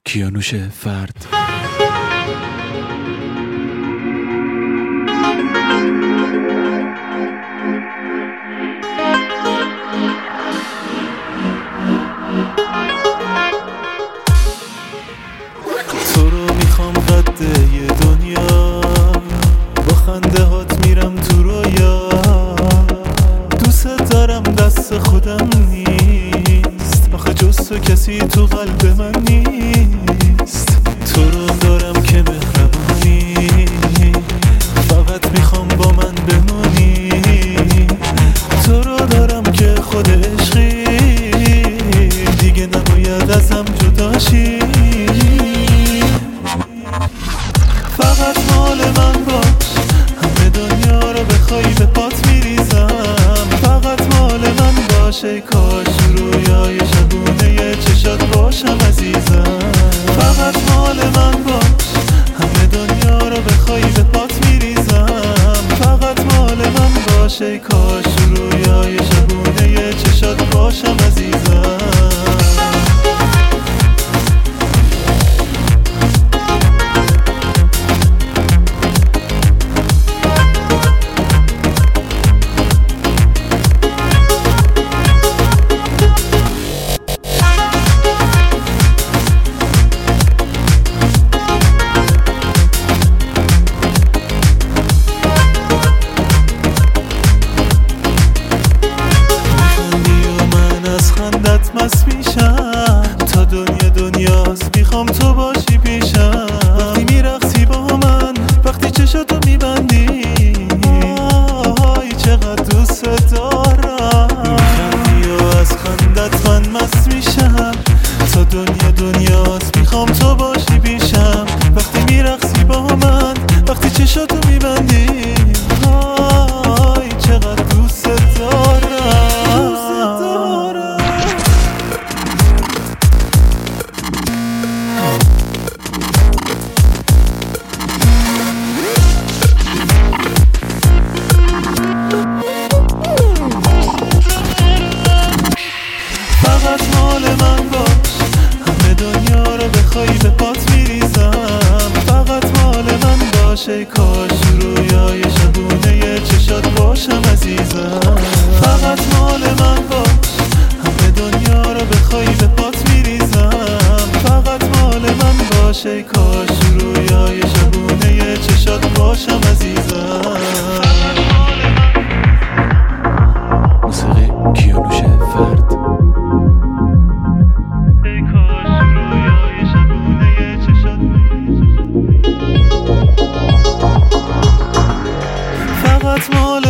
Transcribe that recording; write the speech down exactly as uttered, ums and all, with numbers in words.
کیانوش فرد. تو رو میخوام قده ی دنیا، با خنده هات میرم تو رویا. دوست دارم دست خودم نیست، آخه جز تو کسی تو قلب من نیست. تو رو دارم که مهربونی، فقط میخوام با من بمونی. تو رو دارم که خود عشقی، دیگه نباید ازم جدا شی. فقط مال من باش، همه دنیا رو بخوای به پات میریزم. فقط مال من باش، ای کاش رویای شبونه چشات باشم عزیزم. فقط مال من باش، همه دنیا رو بخوای به پات میریزم. فقط مال من باش، ای کاش رویای شبونه چشات باشم عزیزم. مست میشم تا دنیا دنیاست، میخوام تو باشی پیشم. وقتی میرقصی با من، وقتی چشاتو میبندی، آی چقدر دوست دارم. میخندی و از خندت من مست میشم تا دنیا دنیاست، میخوام تو باشی پیشم. وقتی میرقصی با من، وقتی چشاتو میبندی، آی چقدر دوست دارم. فقط مال من باش، همه دنیا رو بخوای به پات میریزم. فقط مال من باش، ای کاش رویای شبونه چشات باشم عزیزم. فقط مال من باش، همه دنیا رو بخوای به پات میریزم. فقط مال من باش، ای کاش رویای شبونه چشات باشم عزیزم. موسیقی کیانوش فرد. فقط مال